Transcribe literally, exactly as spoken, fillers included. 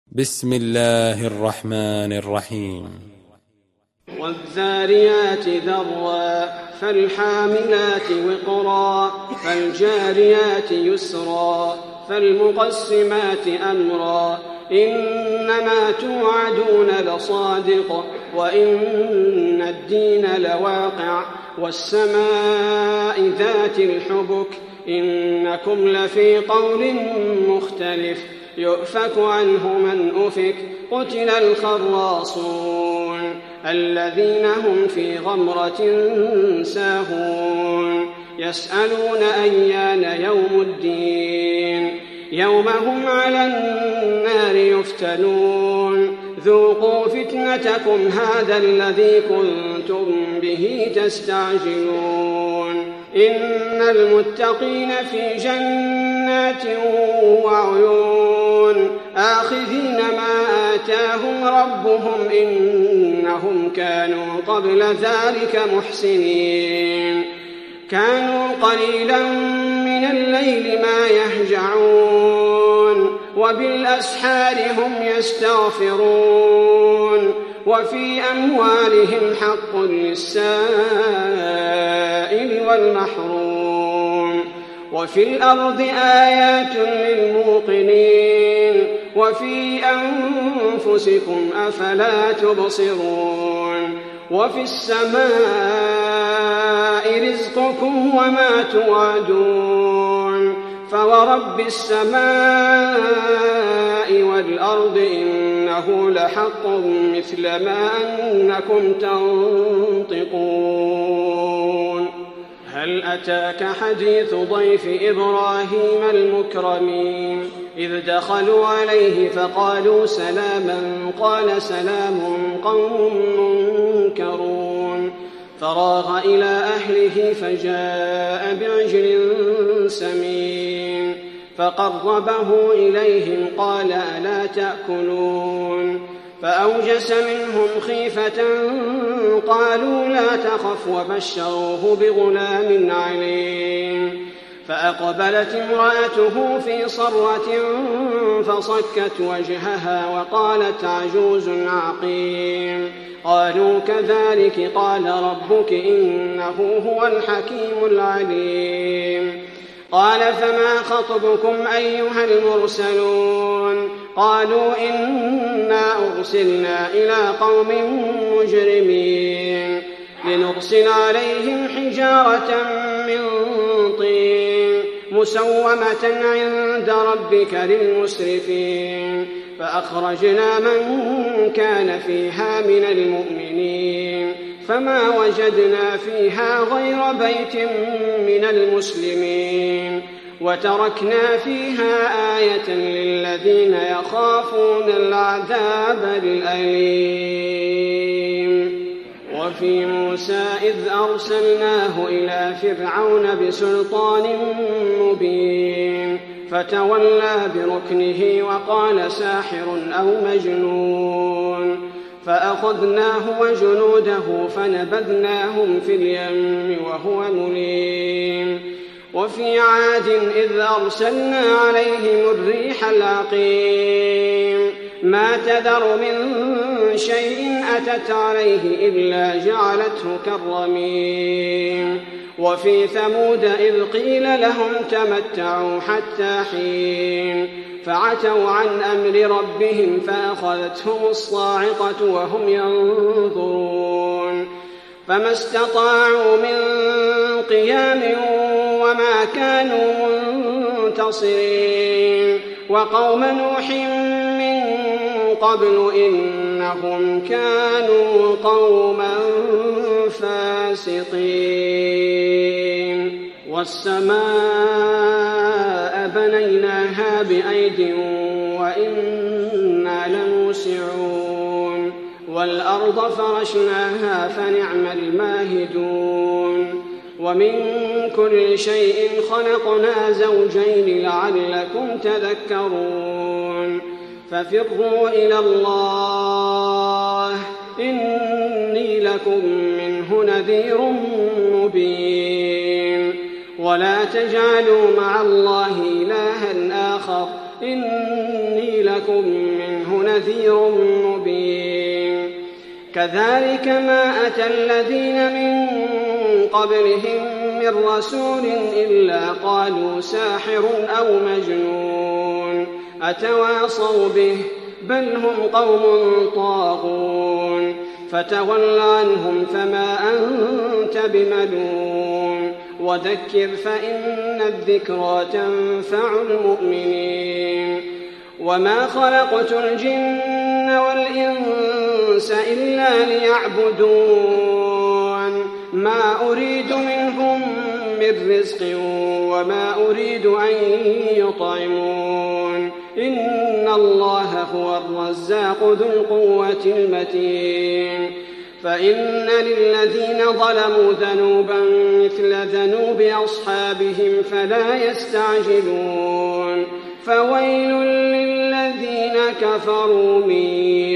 بسم الله الرحمن الرحيم. والذاريات ذروا فالحاملات وقرا فالجاريات يسرا فالمقسمات أمرا إنما توعدون لصادق وإن الدين لواقع والسماء ذات الحبك إنكم لفي قول مختلف يؤفك عنه من أفك قتل الخراصون الذين هم في غمرة ساهون يسألون أيان يوم الدين يوم هم على النار يفتنون ذوقوا فتنتكم هذا الذي كنتم به تستعجلون إن المتقين في جنات وعيون آخذين ما آتاهم ربهم إنهم كانوا قبل ذلك محسنين كانوا قليلا من الليل ما يهجعون وبالأسحار هم يستغفرون وفي أموالهم حق للسائل والمحروم وفي الأرض آيات للموقنين وفي أنفسكم أفلا تبصرون وفي السماء رزقكم وما توعدون فورب السماء والأرض إنه لحق مثل ما أنكم تنطقون هل أتاك حديث ضيف إبراهيم المكرمين إذ دخلوا عليه فقالوا سلاما قال سلام قوم منكرون فراغ إلى أهله فجاء بعجل سمين فقربه إليهم قال ألا تأكلون فأوجس منهم خيفة قالوا لا تخف وبشروه بغلام عليم فأقبلت امرأته في صرة فصكت وجهها وقالت عجوز عقيم قالوا كذلك قال ربك إنه هو الحكيم العليم قال فما خطبكم أيها المرسلون قالوا إنا أرسلنا إلى قوم مجرمين لنرسل عليهم حجارة من طين مسومة عند ربك للمسرفين فأخرجنا من كان فيها من المؤمنين فما وجدنا فيها غير بيت من المسلمين وتركنا فيها آية للذين يخافون العذاب الأليم وفي موسى إذ أرسلناه إلى فرعون بسلطان مبين فتولى بركنه وقال ساحر أو مجنون فأخذناه وجنوده فنبذناهم في اليم وهو مليم وفي عاد إذ أرسلنا عليهم الريح العقيم ما تذر من شيء أتت عليه إلا جعلته كالرميم وفي ثمود إذ قيل لهم تمتعوا حتى حين فعتوا عن أمر ربهم فأخذتهم الصاعقة وهم ينظرون فما استطاعوا من قيام وما كانوا منتصرين وقوم نوح من قبل إنهم كانوا قوما فاسقين والسماء بنيناها بأيد وإنا لموسعون والأرض فرشناها فنعم الماهدون ومن كل شيء خلقنا زوجين لعلكم تذكرون ففروا إلى الله إني لكم منه نذير مبين ولا تجعلوا مع الله إلها آخر إني لكم منه نذير مبين كذلك ما أتى الذين من قبلهم من رسول إلا قالوا ساحر أو مجنون أتواصوا به بل هم قوم طاغون فتول عنهم فما أنت بملوم وذكر فإن الذكرى تنفع المؤمنين وما خلقت الجن والإنس إلا ليعبدون ما أريد منهم من رزق وما أريد أن يطعمون إن الله هو الرزاق ذو القوة المتين فإن للذين ظلموا ذنوبا مثل ذنوب أصحابهم فلا يستعجلون فويل للذين كفروا من